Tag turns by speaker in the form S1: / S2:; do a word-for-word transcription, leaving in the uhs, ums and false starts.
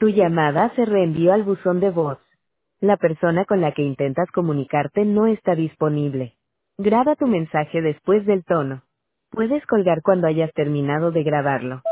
S1: Tu llamada se reenvió al buzón de voz. La persona con la que intentas comunicarte no está disponible. Graba tu mensaje después del tono. Puedes colgar cuando hayas terminado de grabarlo.